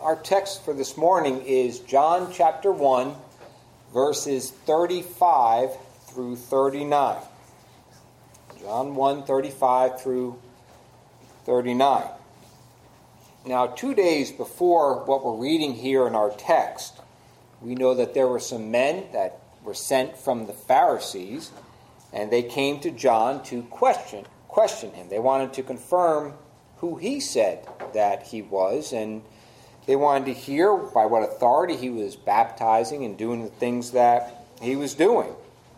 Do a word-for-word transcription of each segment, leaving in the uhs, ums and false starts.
Our text for this morning is John chapter one, verses thirty-five through thirty-nine. John one, thirty-five through thirty-nine. Now, two days before what we're reading here in our text, we know that there were some men that were sent from the Pharisees, and they came to John to question, question him. They wanted to confirm who he said that he was, and they wanted to hear by what authority he was baptizing and doing the things that he was doing.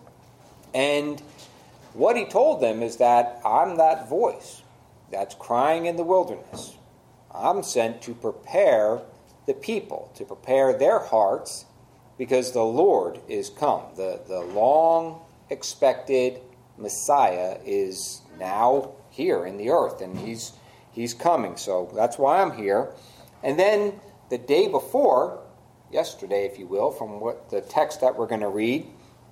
And what he told them is that I'm that voice that's crying in the wilderness. I'm sent to prepare the people, to prepare their hearts, because the Lord is come. The, the long-expected Messiah is now here in the earth, and he's He's coming, so that's why I'm here. And then the day before, yesterday, if you will, from what the text that we're going to read,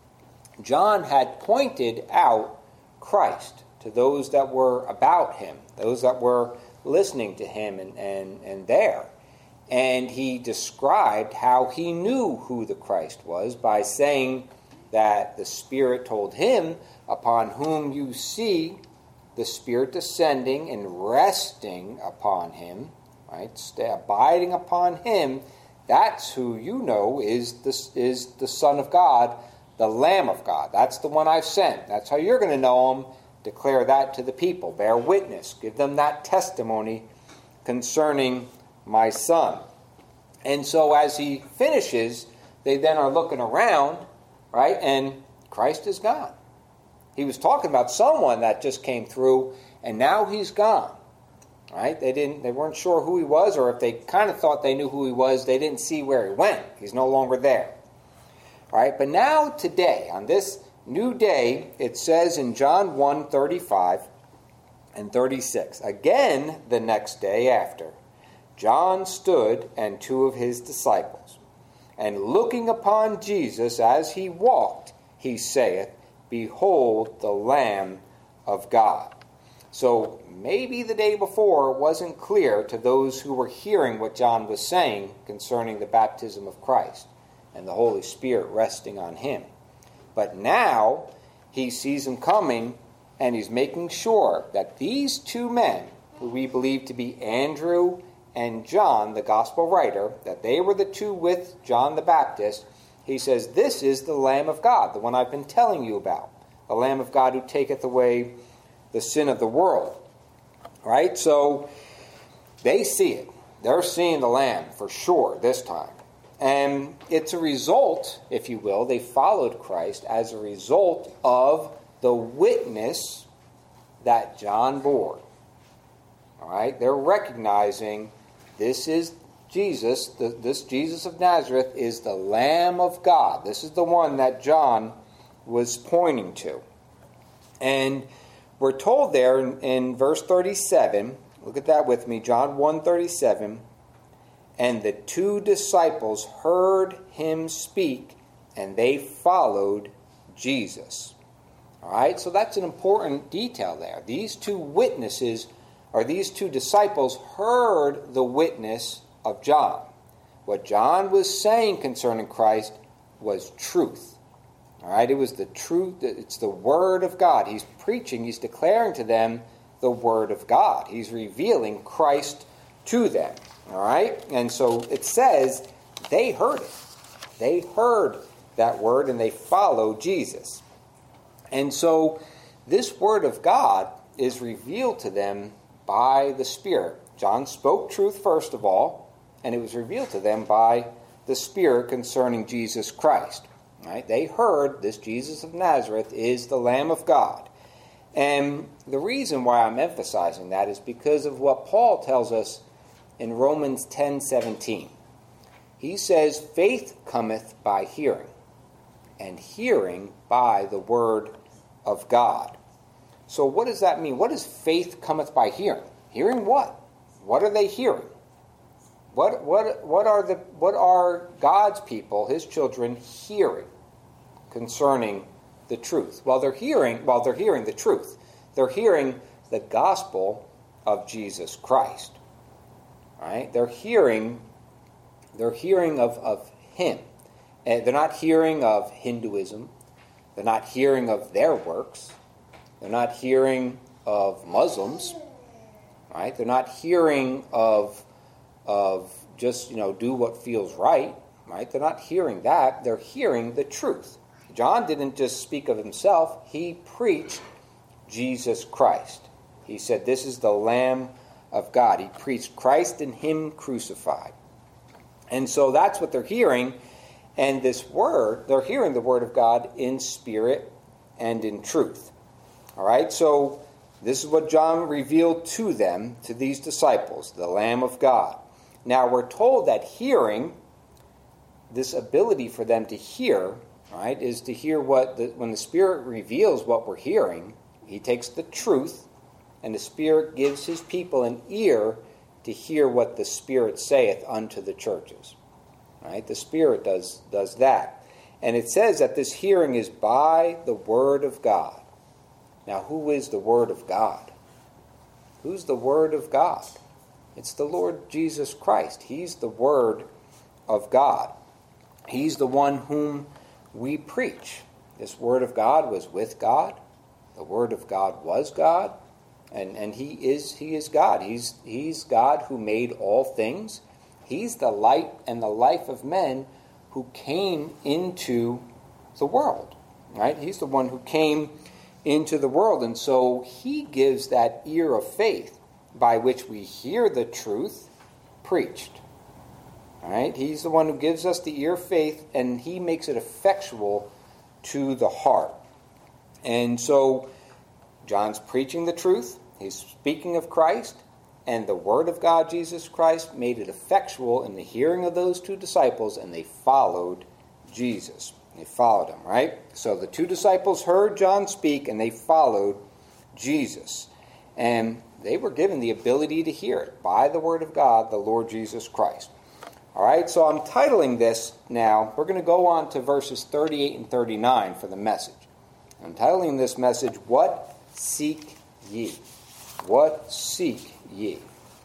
John had pointed out Christ to those that were about him, those that were listening to him and, and, and there. And he described how he knew who the Christ was by saying that the Spirit told him, upon whom you see the Spirit descending and resting upon him, right? Stay abiding upon him. That's who you know is the, is the Son of God, the Lamb of God. That's the one I've sent. That's how you're going to know him. Declare that to the people. Bear witness. Give them that testimony concerning my Son. And so as he finishes, they then are looking around, right? And Christ is gone. He was talking about someone that just came through, and now he's gone. Right? They didn't. They weren't sure who he was, or if they kind of thought they knew who he was, they didn't see where he went. He's no longer there. Right? But now, today, on this new day, it says in John one, thirty-five and thirty-six, again the next day after, John stood and two of his disciples, and looking upon Jesus as he walked, he saith, Behold the Lamb of God. So maybe the day before wasn't clear to those who were hearing what John was saying concerning the baptism of Christ and the Holy Spirit resting on him. But now he sees him coming, and he's making sure that these two men, who we believe to be Andrew and John, the gospel writer, that they were the two with John the Baptist. He says, this is the Lamb of God, the one I've been telling you about, the Lamb of God who taketh away the sin of the world. Right? So they see it. They're seeing the Lamb for sure this time. And it's a result, if you will, they followed Christ as a result of the witness that John bore. All right? They're recognizing this is Jesus, the, this Jesus of Nazareth is the Lamb of God. This is the one that John was pointing to. And we're told there in, in verse thirty-seven, look at that with me, John one thirty-seven, and the two disciples heard him speak, and they followed Jesus. All right, so that's an important detail there. These two witnesses, or these two disciples, heard the witness of John. What John was saying concerning Christ was truth. All right, it was the truth. It's the Word of God. He's preaching, he's declaring to them the Word of God. He's revealing Christ to them. All right, and so it says they heard it. They heard that word and they followed Jesus. And so this Word of God is revealed to them by the Spirit. John spoke truth first of all, and it was revealed to them by the Spirit concerning Jesus Christ. Right? They heard this Jesus of Nazareth is the Lamb of God. And the reason why I'm emphasizing that is because of what Paul tells us in Romans ten seventeen. He says, faith cometh by hearing, and hearing by the word of God. So what does that mean? What does faith cometh by hearing? Hearing what? What are they hearing? What what what are the what are God's people, his children, hearing concerning the truth? Well, they're hearing, well, they're hearing the truth. They're hearing the gospel of Jesus Christ. Right? They're hearing They're hearing of, of him. And they're not hearing of Hinduism. They're not hearing of their works. They're not hearing of Muslims. Right? They're not hearing of, of just, you know, do what feels right. Right? They're not hearing that. They're hearing the truth. John didn't just speak of himself. He preached Jesus Christ. He said, this is the Lamb of God. He preached Christ and him crucified. And so that's what they're hearing. And this word, they're hearing the word of God in spirit and in truth. All right, so this is what John revealed to them, to these disciples, the Lamb of God. Now we're told that hearing, this ability for them to hear, right, is to hear what, the, when the Spirit reveals what we're hearing, he takes the truth, and the Spirit gives his people an ear to hear what the Spirit saith unto the churches. Right? The Spirit does, does that. And it says that this hearing is by the Word of God. Now, who is the Word of God? Who's the Word of God? It's the Lord Jesus Christ. He's the Word of God. He's the one whom we preach. This Word of God was with God. The Word of God was God. And, and he is he is God. He's, he's God who made all things. He's the light and the life of men who came into the world. Right? He's the one who came into the world. And so he gives that ear of faith by which we hear the truth preached. All right? He's the one who gives us the ear of faith, and he makes it effectual to the heart. And so John's preaching the truth. He's speaking of Christ, and the Word of God, Jesus Christ, made it effectual in the hearing of those two disciples, and they followed Jesus. They followed him, right? So the two disciples heard John speak, and they followed Jesus. And they were given the ability to hear it by the Word of God, the Lord Jesus Christ. All right, so I'm titling this now. We're going to go on to verses thirty-eight and thirty-nine for the message. I'm titling this message, What Seek Ye? What seek ye?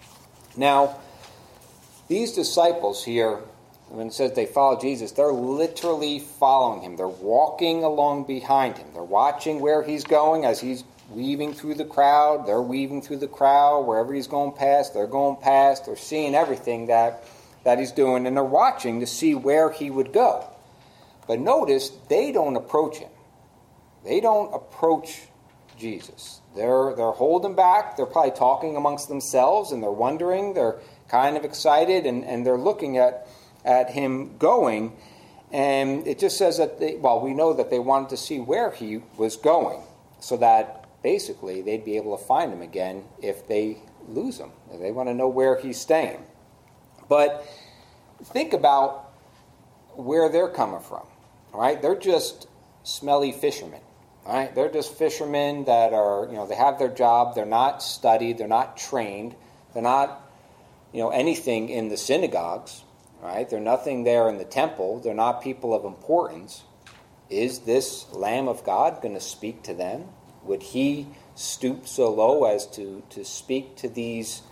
Now, these disciples here, when it says they follow Jesus, they're literally following him. They're walking along behind him. They're watching where he's going as he's weaving through the crowd. They're weaving through the crowd. Wherever he's going past, they're going past. They're seeing everything that, that he's doing, and they're watching to see where he would go. But notice, they don't approach him. They don't approach Jesus. They're they're holding back. They're probably talking amongst themselves, and they're wondering. They're kind of excited, and, and they're looking at, at him going. And it just says that, they, well, we know that they wanted to see where he was going, so that basically they'd be able to find him again if they lose him. They want to know where he's staying. But think about where they're coming from. All right? They're just smelly fishermen. Right? They're just fishermen that are, you know, they have their job. They're not studied. They're not trained. They're not, you know, anything in the synagogues. Right? They're nothing there in the temple. They're not people of importance. Is this Lamb of God going to speak to them? Would he stoop so low as to, to speak to these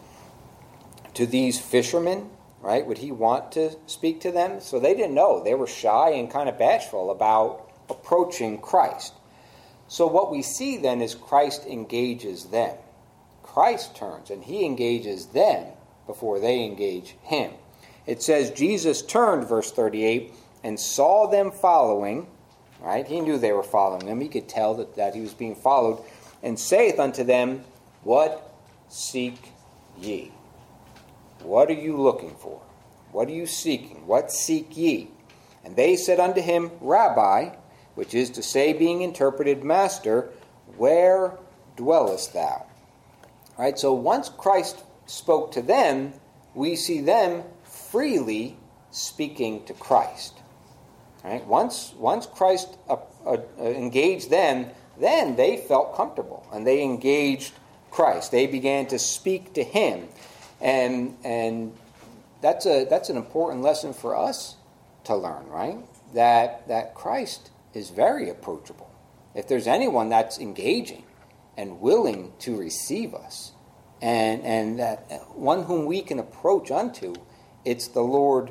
to these fishermen? Right? Would he want to speak to them? So they didn't know. They were shy and kind of bashful about approaching Christ. So what we see then is Christ engages them. Christ turns and he engages them before they engage him. It says Jesus turned, verse thirty-eight, and saw them following. Right? He knew they were following him. He could tell that, that he was being followed. And saith unto them, What seek ye? What are you looking for? What are you seeking? What seek ye? And they said unto him, Rabbi, which is to say, being interpreted, Master, where dwellest thou? All right, so once Christ spoke to them, we see them freely speaking to Christ. All right, once, once Christ uh, uh, engaged them, then they felt comfortable, and they engaged Christ. They began to speak to him. And, and that's, a, that's an important lesson for us to learn, right? That, that Christ is very approachable. If there's anyone that's engaging and willing to receive us, and and that one whom we can approach unto, it's the Lord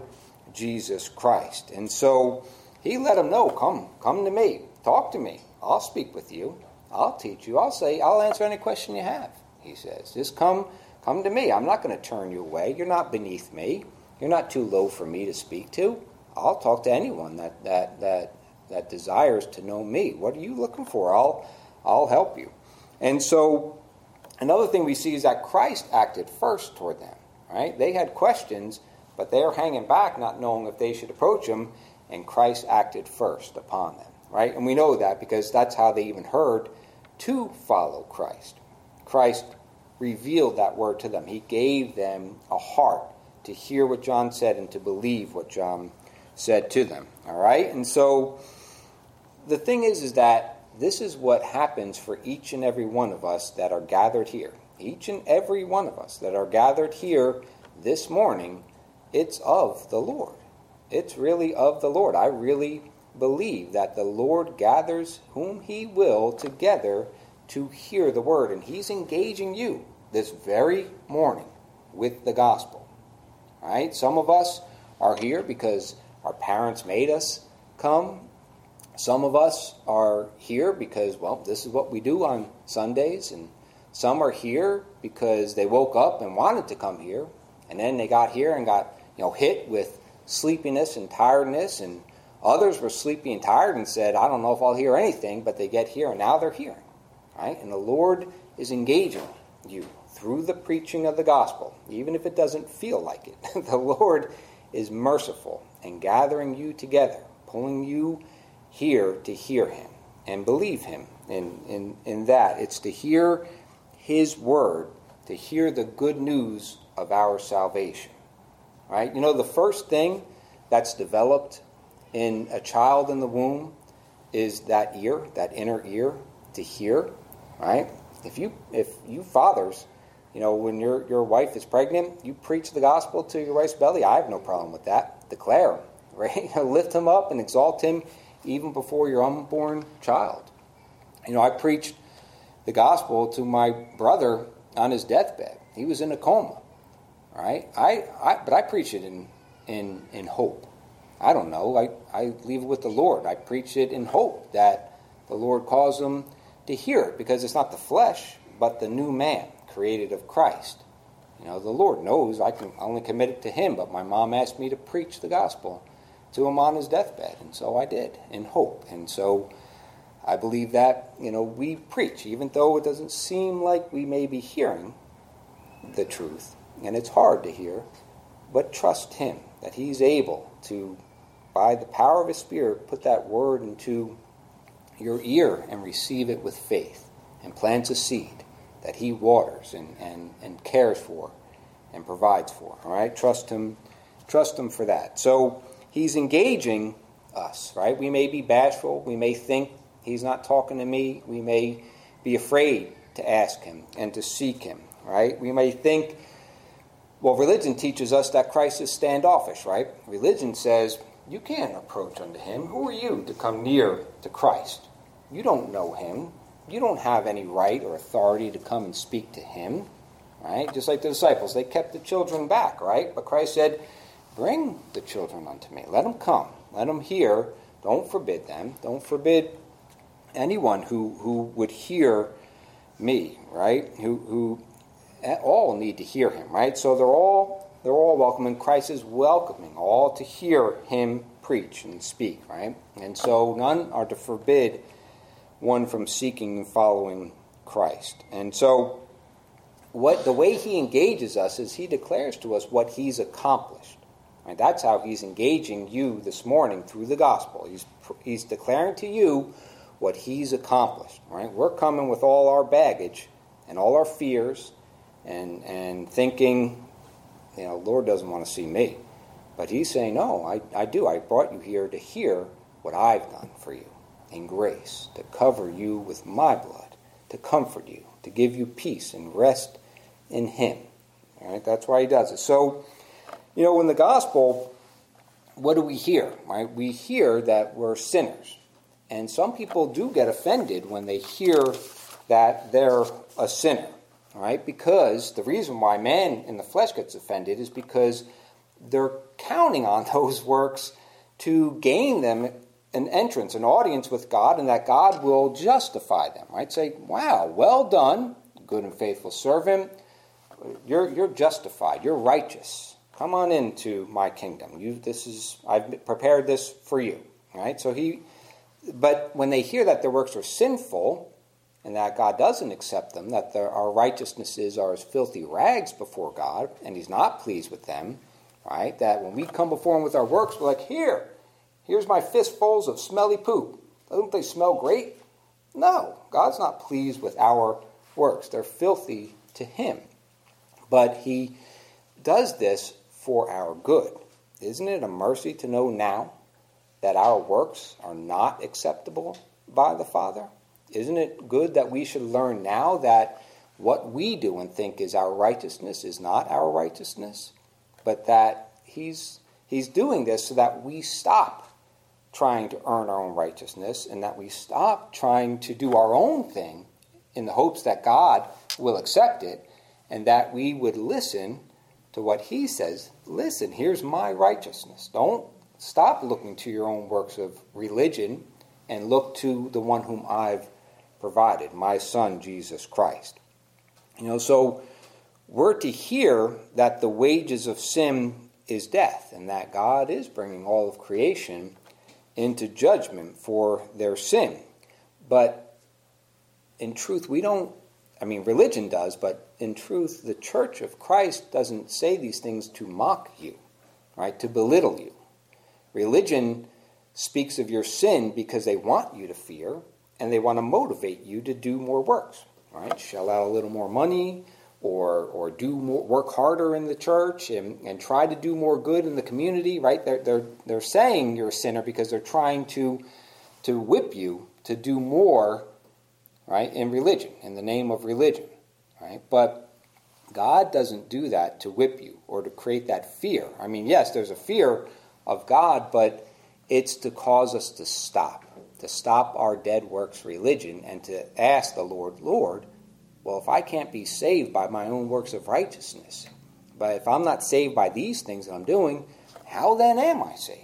Jesus Christ. And so he let them know, come, come to me, talk to me. I'll speak with you. I'll teach you. I'll say, I'll answer any question you have, he says. Just come, come to me. I'm not going to turn you away. You're not beneath me. You're not too low for me to speak to. I'll talk to anyone that that that that desires to know me. What are you looking for? I'll I'll help you. And so another thing we see is that Christ acted first toward them. Right? They had questions, but they were hanging back, not knowing if they should approach him, and Christ acted first upon them. Right? And we know that because that's how they even heard to follow Christ. Christ revealed that word to them. He gave them a heart to hear what John said and to believe what John said to them. All right? And so the thing is, is that this is what happens for each and every one of us that are gathered here. Each and every one of us that are gathered here this morning, it's of the Lord. It's really of the Lord. I really believe that the Lord gathers whom he will together to hear the word. And he's engaging you this very morning with the gospel. All right? Some of us are here because our parents made us come. Some of us are here because, well, this is what we do on Sundays. And some are here because they woke up and wanted to come here. And then they got here and got, you know, hit with sleepiness and tiredness. And others were sleepy and tired and said, I don't know if I'll hear anything. But they get here and now they're hearing. Right? And the Lord is engaging you through the preaching of the gospel, even if it doesn't feel like it. The Lord is merciful and gathering you together, pulling you here to hear him and believe him in, in, in that. It's to hear his word, to hear the good news of our salvation. Right? You know, the first thing that's developed in a child in the womb is that ear, that inner ear, to hear. Right? If you if you fathers, you know, when your your wife is pregnant, you preach the gospel to your wife's belly. I have no problem with that. Declare him, right? Lift him up and exalt him even before your unborn child. You know, I preached the gospel to my brother on his deathbed. He was in a coma, right? I, I but I preach it in in in hope. I don't know. I, I leave it with the Lord. I preach it in hope that the Lord calls him to hear it, because it's not the flesh, but the new man created of Christ. You know, the Lord knows I can only commit it to him, but my mom asked me to preach the gospel to him on his deathbed, and so I did, in hope. And so I believe that, you know, we preach, even though it doesn't seem like we may be hearing the truth, and it's hard to hear, but trust him, that he's able to, by the power of his Spirit, put that word into your ear and receive it with faith, and plants a seed that he waters and, and, and cares for and provides for. All right? Trust him, trust him for that. So he's engaging us, right? We may be bashful. We may think he's not talking to me. We may be afraid to ask him and to seek him, right? We may think, well, religion teaches us that Christ is standoffish, right? Religion says, you can't approach unto him. Who are you to come near to Christ? You don't know him. You don't have any right or authority to come and speak to him, right? Just like the disciples, they kept the children back, right? But Christ said, bring the children unto me. Let them come. Let them hear. Don't forbid them. Don't forbid anyone who, who would hear me, right? Who who all need to hear him, right? So they're all they're all welcome, and Christ is welcoming all to hear him preach and speak, right? And so none are to forbid one from seeking and following Christ. And so what the way he engages us is he declares to us what he's accomplished. Right? That's how he's engaging you this morning through the gospel. He's he's declaring to you what he's accomplished. Right? We're coming with all our baggage and all our fears and and thinking, you know, Lord doesn't want to see me. But he's saying, no, I, I do. I brought you here to hear what I've done for you in grace, to cover you with my blood, to comfort you, to give you peace and rest in him. All right? That's why he does it. So, you know, in the gospel, what do we hear? Right? We hear that we're sinners. And some people do get offended when they hear that they're a sinner. All right? Because the reason why man in the flesh gets offended is because they're counting on those works to gain them an entrance, an audience with God, and that God will justify them, right? Say, wow, well done, good and faithful servant. You're, you're justified. You're righteous. Come on into my kingdom. You, this is, I've prepared this for you, right? So he, but when they hear that their works are sinful and that God doesn't accept them, that their, our righteousnesses are as filthy rags before God, and he's not pleased with them, right? That when we come before him with our works, we're like, here, here's my fistfuls of smelly poop. Don't they smell great? No, God's not pleased with our works. They're filthy to him. But he does this for our good. Isn't it a mercy to know now that our works are not acceptable by the Father? Isn't it good that we should learn now that what we do and think is our righteousness is not our righteousness, but that he's he's doing this so that we stop trying to earn our own righteousness and that we stop trying to do our own thing in the hopes that God will accept it, and that we would listen to what he says. Listen, here's my righteousness. Don't stop looking to your own works of religion and look to the one whom I've provided, my Son, Jesus Christ. You know, so we're to hear that the wages of sin is death, and that God is bringing all of creation into judgment for their sin. But in truth, we don't, I mean, religion does, but in truth, the Church of Christ doesn't say these things to mock you, right, to belittle you. Religion speaks of your sin because they want you to fear, and they want to motivate you to do more works, right? Shell out a little more money, or or do more, work harder in the church, and, and try to do more good in the community, right? They're they're they're saying you're a sinner because they're trying to to whip you to do more, right, in religion, in the name of religion, right? But God doesn't do that to whip you or to create that fear. I mean, yes, there's a fear of God, but it's to cause us to stop, to stop our dead works religion and to ask the Lord, Lord, well, if I can't be saved by my own works of righteousness, but if I'm not saved by these things that I'm doing, how then am I saved?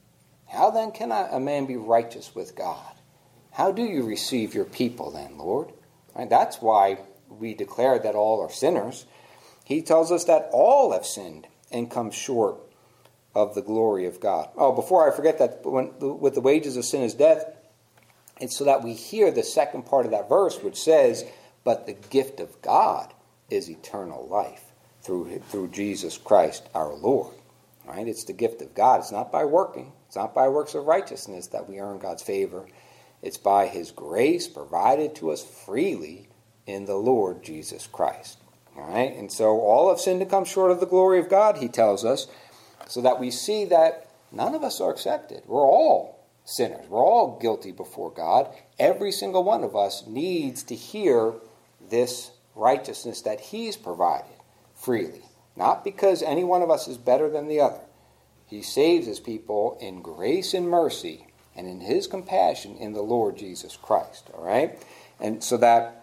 How then can I, a man be righteous with God? How do you receive your people then, Lord? And that's why we declare that all are sinners. He tells us that all have sinned and come short of the glory of God. Oh, before I forget that, when, with the wages of sin is death, it's so that we hear the second part of that verse, which says, but the gift of God is eternal life through, through Jesus Christ our Lord. Right? It's the gift of God. It's not by working. It's not by works of righteousness that we earn God's favor. It's by his grace provided to us freely in the Lord Jesus Christ. All right? And so all have sinned to come short of the glory of God, he tells us, so that we see that none of us are accepted. We're all sinners. We're all guilty before God. Every single one of us needs to hear this righteousness that he's provided freely. Not because any one of us is better than the other. He saves his people in grace and mercy and in his compassion in the Lord Jesus Christ. All right? And so that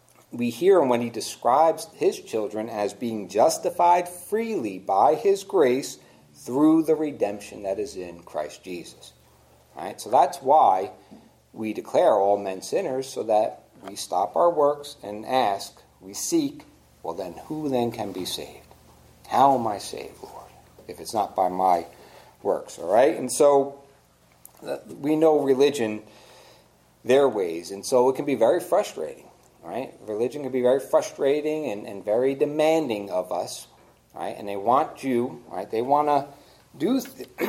we hear him when he describes his children as being justified freely by his grace through the redemption that is in Christ Jesus. All right? So that's why we declare all men sinners, so that we stop our works and ask, we seek, well then, who then can be saved? How am I saved, Lord, if it's not by my works? All right? And so uh, we know religion, their ways, and so it can be very frustrating. All right? Religion can be very frustrating and, and very demanding of us. All right? And they want you, all right? They want to do,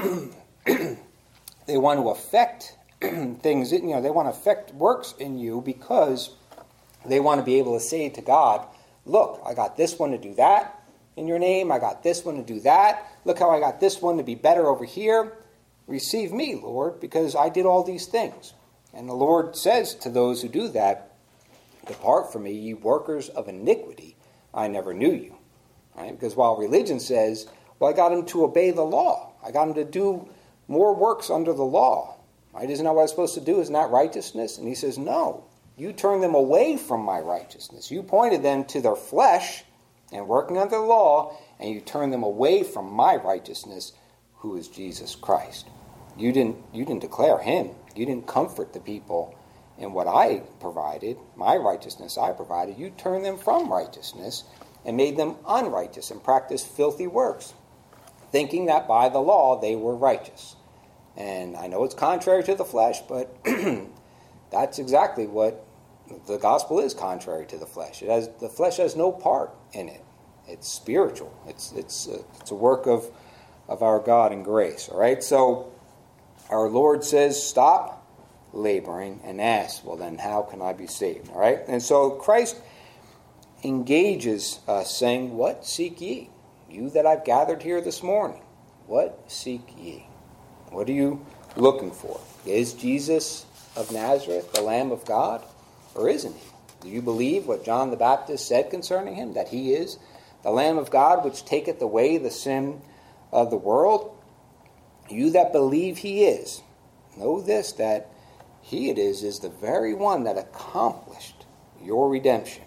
th- they want to affect things, you know, they want to affect works in you because they want to be able to say to God, look, I got this one to do that in your name. I got this one to do that. Look how I got this one to be better over here. Receive me, Lord, because I did all these things. And the Lord says to those who do that, depart from me, ye workers of iniquity. I never knew you. Right? Because while religion says, well, I got him to obey the law. I got him to do more works under the law. Right? Isn't that what I'm supposed to do? Isn't that righteousness? And he says, no. You turned them away from my righteousness. You pointed them to their flesh and working under the law, and you turn them away from my righteousness, who is Jesus Christ. You didn't, you didn't declare him. You didn't comfort the people in what I provided, my righteousness I provided. You turned them from righteousness and made them unrighteous and practiced filthy works, thinking that by the law they were righteous. And I know it's contrary to the flesh, but that's exactly what the gospel is, contrary to the flesh. It has, the flesh has no part in it. It's spiritual. It's it's a, it's a work of, of our God and grace. All right? So our Lord says, stop laboring and ask, well then, how can I be saved? All right? And so Christ engages us saying, what seek ye? You that I've gathered here this morning, what seek ye? What are you looking for? Is Jesus of Nazareth the Lamb of God, or isn't he? Do you believe what John the Baptist said concerning him, that he is the Lamb of God which taketh away the sin of the world? You that believe he is, know this, that he it is, is the very one that accomplished your redemption.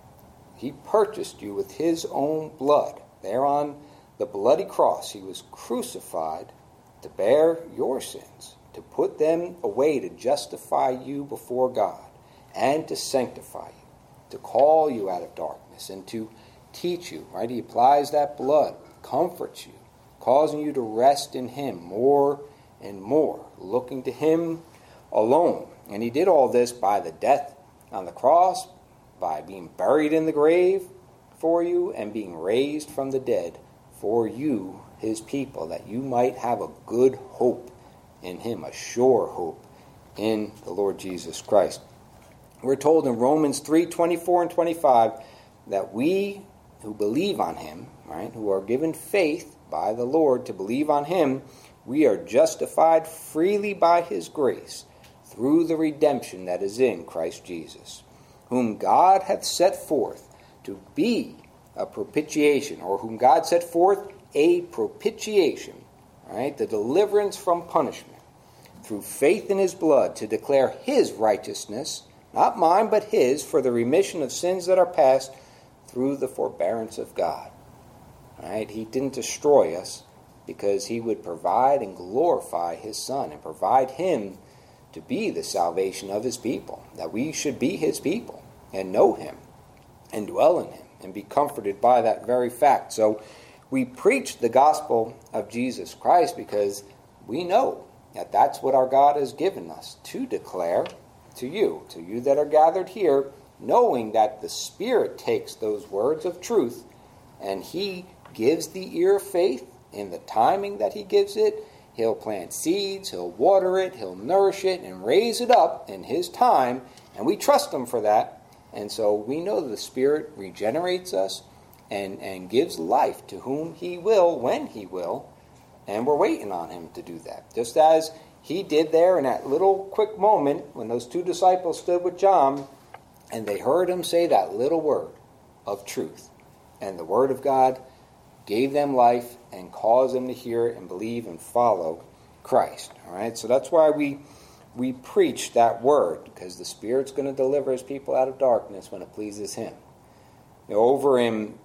He purchased you with his own blood. There on the bloody cross, he was crucified to bear your sins, to put them away, to justify you before God, and to sanctify you, to call you out of darkness, and to teach you, right? He applies that blood, comforts you, causing you to rest in him more and more, looking to him alone. And he did all this by the death on the cross, by being buried in the grave for you, and being raised from the dead for you, his people, that you might have a good hope in him, a sure hope in the Lord Jesus Christ. We're told in Romans three, twenty-four and twenty-five that we who believe on him, right, who are given faith by the Lord to believe on him, we are justified freely by his grace through the redemption that is in Christ Jesus, whom God hath set forth to be a propitiation, or whom God set forth a propitiation, right, the deliverance from punishment, through faith in his blood, to declare his righteousness, not mine, but his, for the remission of sins that are past through the forbearance of God. Right? He didn't destroy us because he would provide and glorify his Son and provide him to be the salvation of his people, that we should be his people and know him and dwell in him and be comforted by that very fact. So we preach the gospel of Jesus Christ because we know that that's what our God has given us to declare to you, to you that are gathered here, knowing that the Spirit takes those words of truth and he gives the ear of faith in the timing that he gives it. He'll plant seeds, he'll water it, he'll nourish it, and raise it up in his time, and we trust him for that. And so we know that the Spirit regenerates us and, and gives life to whom he will, when he will, and we're waiting on him to do that. Just as he did there in that little quick moment when those two disciples stood with John, and they heard him say that little word of truth. And the word of God gave them life and caused them to hear and believe and follow Christ. All right, so that's why we we preach that word, because the Spirit's going to deliver his people out of darkness when it pleases him. You know, over in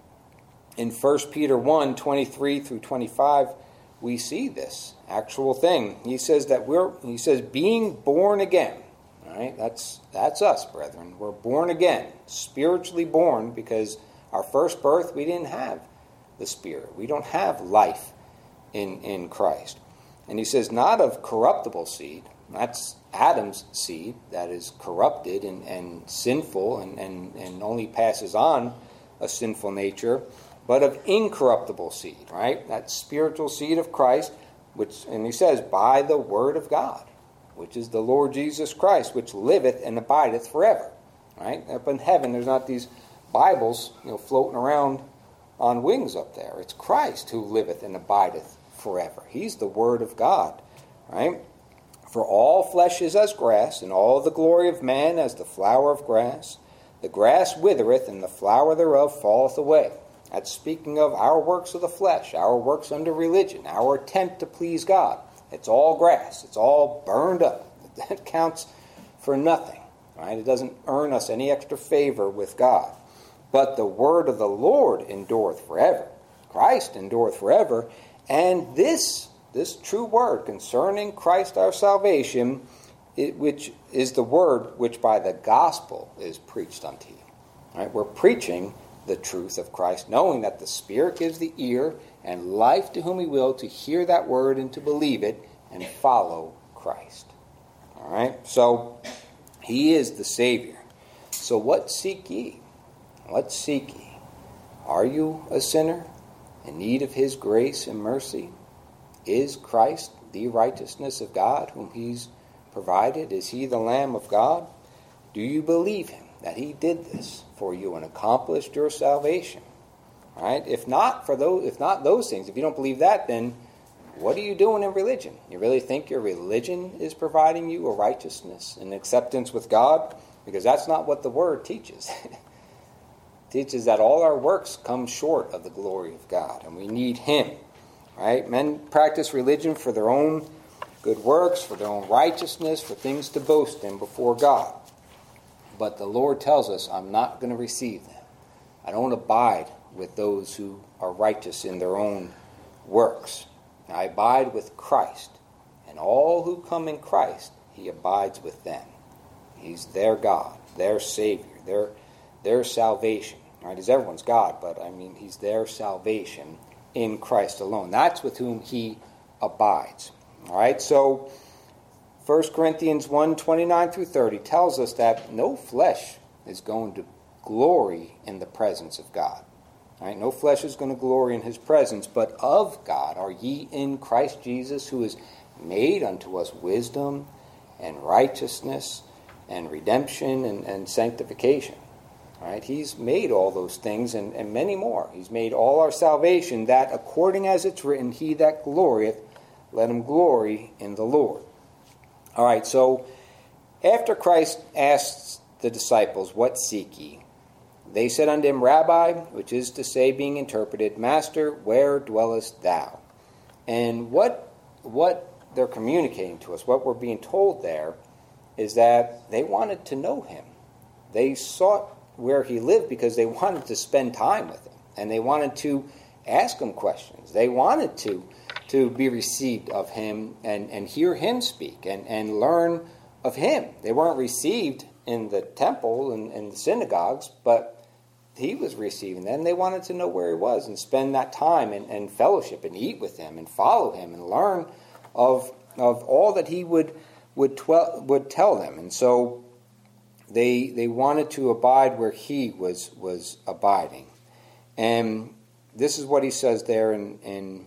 in First Peter one, twenty-three through twenty-five, we see this actual thing. He says that we're he says being born again. All right, that's that's us, brethren. We're born again, spiritually born, because our first birth we didn't have the Spirit. We don't have life in, in Christ. And he says, not of corruptible seed. That's Adam's seed that is corrupted and, and sinful and, and, and only passes on a sinful nature, but of incorruptible seed, right? That spiritual seed of Christ, which, and he says, by the word of God, which is the Lord Jesus Christ, which liveth and abideth forever, right? Up in heaven, there's not these Bibles, you know, floating around on wings up there. It's Christ who liveth and abideth forever. He's the Word of God, right? For all flesh is as grass, and all the glory of man as the flower of grass. The grass withereth, and the flower thereof falleth away. That's speaking of our works of the flesh, our works under religion, our attempt to please God. It's all grass. It's all burned up. That counts for nothing, right? It doesn't earn us any extra favor with God. But the word of the Lord endureth forever. Christ endureth forever. And this, this true word concerning Christ our salvation, it, which is the word which by the gospel is preached unto you. All right, we're preaching the truth of Christ, knowing that the Spirit gives the ear and life to whom he will to hear that word and to believe it and follow Christ. All right, so he is the Savior. So what seek ye? What seek ye? Are you a sinner in need of his grace and mercy? Is Christ the righteousness of God whom he's provided? Is he the Lamb of God? Do you believe him, that he did this for you and accomplished your salvation? All right? If not for those, if not those things, if you don't believe that, then what are you doing in religion? You really think your religion is providing you a righteousness and acceptance with God? Because that's not what the Word teaches. It teaches that all our works come short of the glory of God, and we need him. Right? Men practice religion for their own good works, for their own righteousness, for things to boast in before God. But the Lord tells us, I'm not going to receive them. I don't abide with those who are righteous in their own works. I abide with Christ. And all who come in Christ, he abides with them. He's their God, their Savior, their, their salvation. Right? He's everyone's God, but I mean, he's their salvation in Christ alone. That's with whom he abides. All right, so First Corinthians one, twenty-nine through thirty tells us that no flesh is going to glory in the presence of God. All right, no flesh is going to glory in his presence, but of God are ye in Christ Jesus, who is made unto us wisdom and righteousness and redemption and, and sanctification. All right, he's made all those things and, and many more. He's made all our salvation, that according as it's written, he that glorieth, let him glory in the Lord. All right, so after Christ asks the disciples, what seek ye? They said unto him, Rabbi, which is to say, being interpreted, Master, where dwellest thou? And what what they're communicating to us, what we're being told there, is that they wanted to know him. They sought where he lived because they wanted to spend time with him. And they wanted to ask him questions. They wanted to, to be received of him and, and hear him speak and, and learn of him. They weren't received in the temple and, and the synagogues, but he was receiving them. They wanted to know where he was and spend that time and, and fellowship and eat with him and follow him and learn of of all that he would would twel- would tell them. And so they they wanted to abide where he was was abiding. And this is what he says there in in,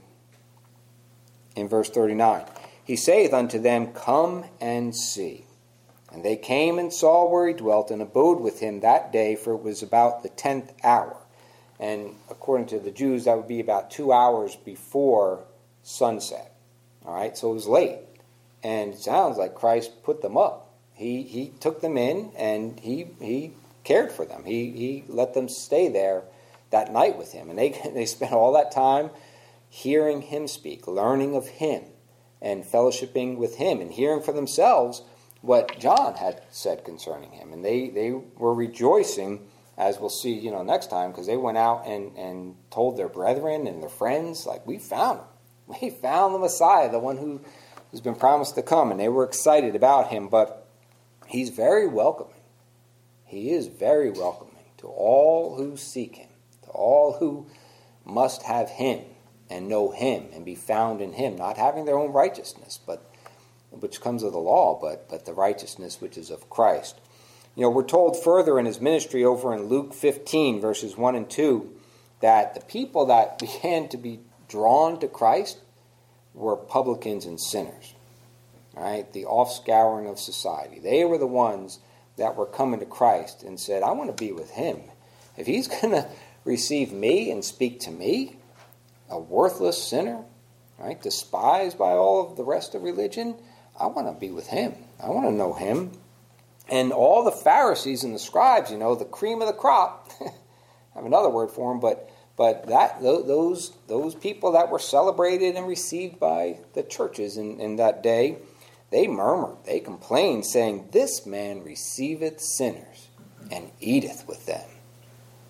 in verse thirty-nine. He saith unto them, Come and see. And they came and saw where he dwelt, and abode with him that day, for it was about the tenth hour. And according to the Jews, that would be about two hours before sunset. All right, so it was late. And it sounds like Christ put them up. He he took them in, and he he cared for them. He he let them stay there that night with him. And they they spent all that time hearing him speak, learning of him, and fellowshipping with him, and hearing for themselves what John had said concerning him. And they, they were rejoicing, as we'll see, you know, next time, because they went out and, and told their brethren and their friends, like, we found him. We found the Messiah, the one who has been promised to come. And they were excited about him, but he's very welcoming. He is very welcoming to all who seek him, to all who must have him and know him and be found in him, not having their own righteousness, but which comes of the law, but, but the righteousness which is of Christ. You know, we're told further in his ministry over in Luke fifteen, verses one and two, that the people that began to be drawn to Christ were publicans and sinners. All right, the offscouring of society. They were the ones that were coming to Christ and said, I want to be with him. If he's going to receive me and speak to me, a worthless sinner, right, despised by all of the rest of religion, I want to be with him. I want to know him. And all the Pharisees and the scribes, you know, the cream of the crop, I have another word for them, but but that those those people that were celebrated and received by the churches in, in that day, they murmured, they complained, saying, This man receiveth sinners and eateth with them.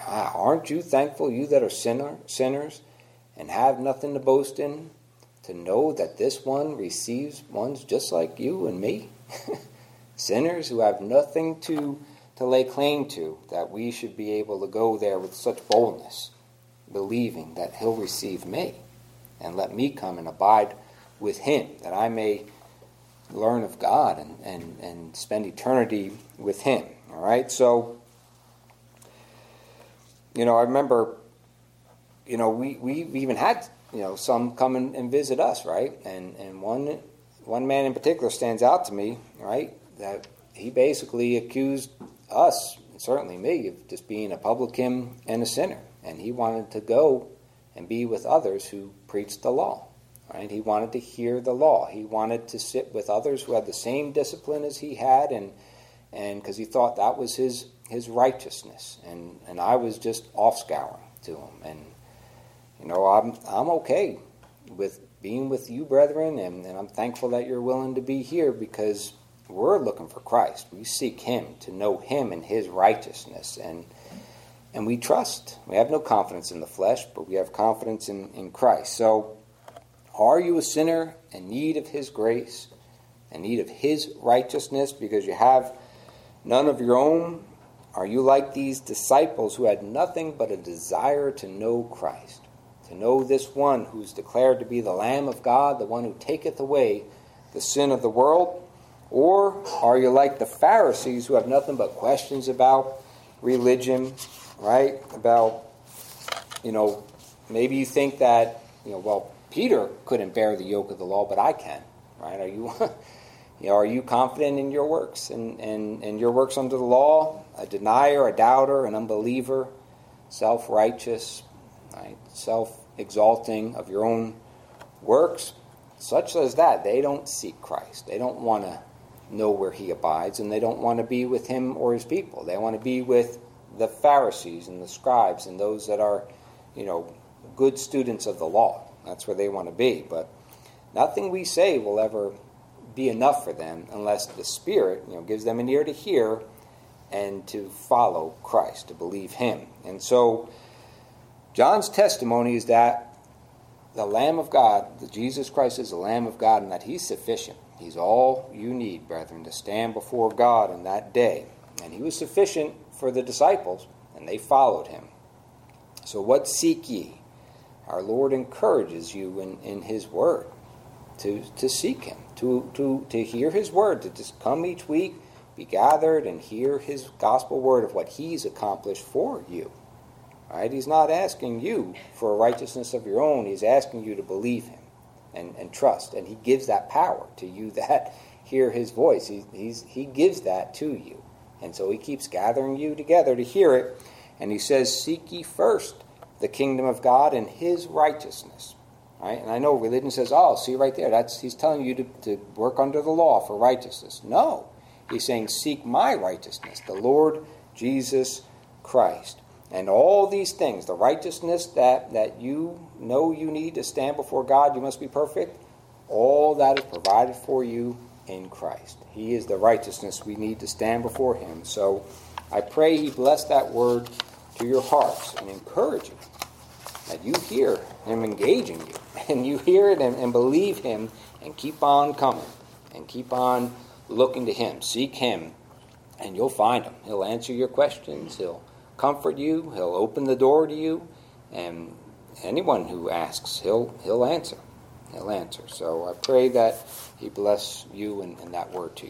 Ah, aren't you thankful, you that are sinner, sinners and have nothing to boast in, to know that this one receives ones just like you and me? Sinners who have nothing to, to lay claim to, that we should be able to go there with such boldness, believing that he'll receive me and let me come and abide with him, that I may learn of God and, and, and spend eternity with him. All right, so, you know, I remember, you know, we, we even had, you know, some come and, and visit us, right? And and one one man in particular stands out to me, right? That he basically accused us, and certainly me, of just being a publican and a sinner. And he wanted to go and be with others who preached the law, right? He wanted to hear the law. He wanted to sit with others who had the same discipline as he had, and and because he thought that was his his righteousness. And, and I was just off-scouring to him. And, you know, I'm I'm okay with being with you, brethren, and, and I'm thankful that you're willing to be here, because we're looking for Christ. We seek him, to know him and his righteousness. And and we trust. We have no confidence in the flesh, but we have confidence in, in Christ. So, are you a sinner in need of his grace, in need of his righteousness, because you have none of your own? Are you like these disciples who had nothing but a desire to know Christ, to know this one who's declared to be the Lamb of God, the one who taketh away the sin of the world? Or are you like the Pharisees who have nothing but questions about religion, right? About, you know, maybe you think that, you know, well, Peter couldn't bear the yoke of the law, but I can, right? Are you... You know, are you confident in your works and, and, and your works under the law? A denier, a doubter, an unbeliever, self-righteous, right? Self-exalting of your own works, such as that. They don't seek Christ. They don't want to know where he abides, and they don't want to be with him or his people. They want to be with the Pharisees and the scribes and those that are, you know, good students of the law. That's where they want to be. But nothing we say will ever be enough for them unless the Spirit, you know, gives them an ear to hear and to follow Christ, to believe him. And so John's testimony is that the Lamb of God, that Jesus Christ is the Lamb of God, and that he's sufficient. He's all you need, brethren, to stand before God in that day. And he was sufficient for the disciples, and they followed him. So what seek ye? Our Lord encourages you in, in his word to, to seek him, to, to, to hear his word, to just come each week, be gathered, and hear his gospel word of what he's accomplished for you. Right? He's not asking you for a righteousness of your own. He's asking you to believe him and, and trust. And he gives that power to you that hear his voice. He, he's, he gives that to you. And so he keeps gathering you together to hear it. And he says, seek ye first the kingdom of God and his righteousness. Right? And I know religion says, oh, see right there, that's he's telling you to, to work under the law for righteousness. No. He's saying, seek my righteousness, the Lord Jesus Christ. And all these things, the righteousness that, that you know you need to stand before God, you must be perfect, all that is provided for you in Christ. He is the righteousness we need to stand before him. So I pray he bless that word to your hearts and encourage you, that you hear him engaging you, and you hear it and, and believe him, and keep on coming, and keep on looking to him. Seek him, and you'll find him. He'll answer your questions. He'll comfort you. He'll open the door to you, and anyone who asks, he'll he'll answer. He'll answer. So I pray that he bless you and, and that word to you.